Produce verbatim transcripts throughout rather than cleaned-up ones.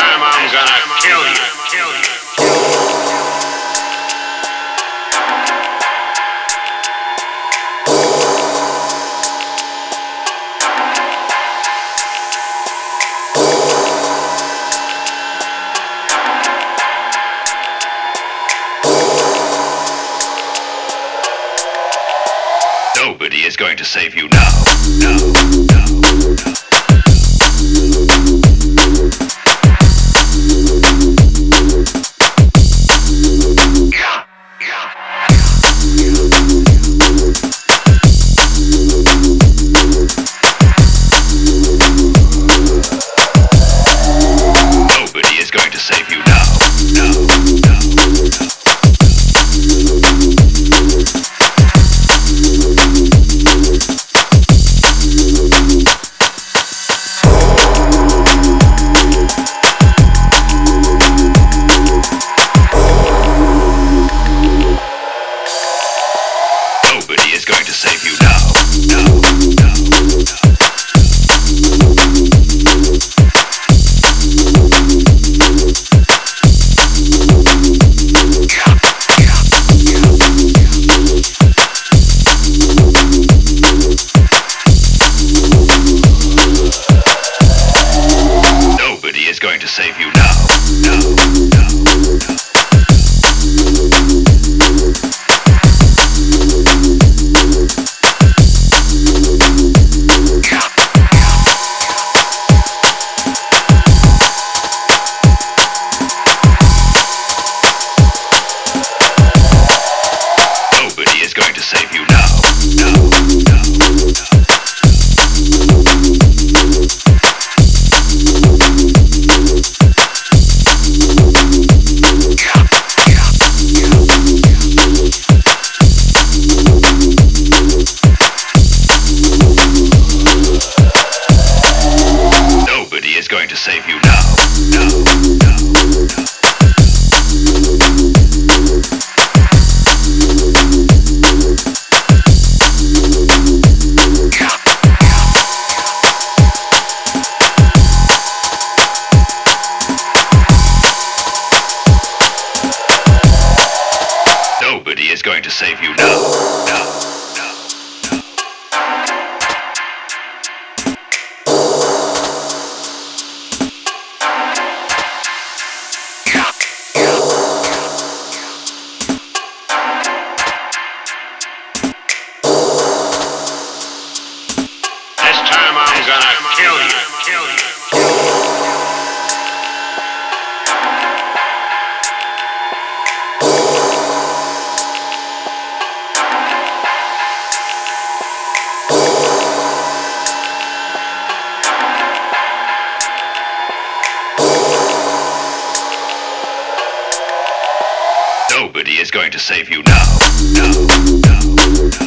time I'm gonna kill you. Kill you. Nobody is going to save you now. No, no, no. Nobody is going to save you now. No, no, no. Nobody is going to save you now. No, no, no. Nobody is going to save you now. No, no, no. Nobody is going to save you now. No, no, no. Nobody is going to save you now. No, no, no. Nobody is going to save you now. No, no, no. This time I'm gonna kill you. Kill you. Nobody is going to save you now. No, no, no.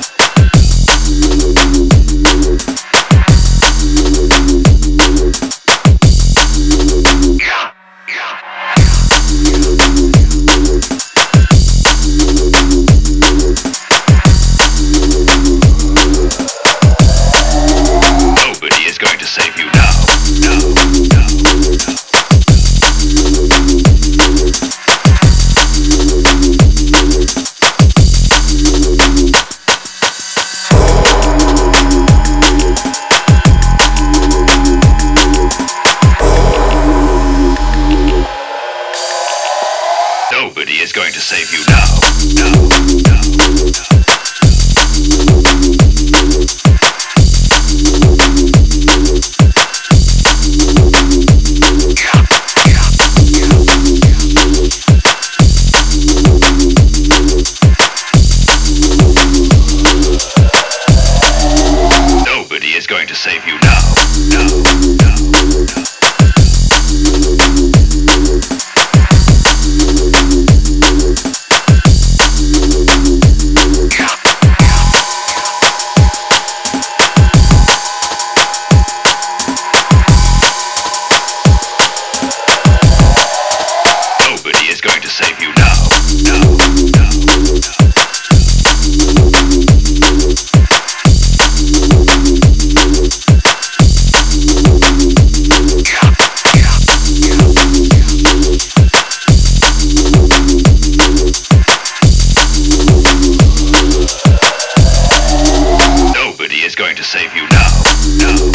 Nobody is going to save you now. No, no, no. Nobody is going to save you now. No, no, no. Nobody is going to save you now. No, no, no. Nobody is going to save you now. No, no, no. to save you now. Now.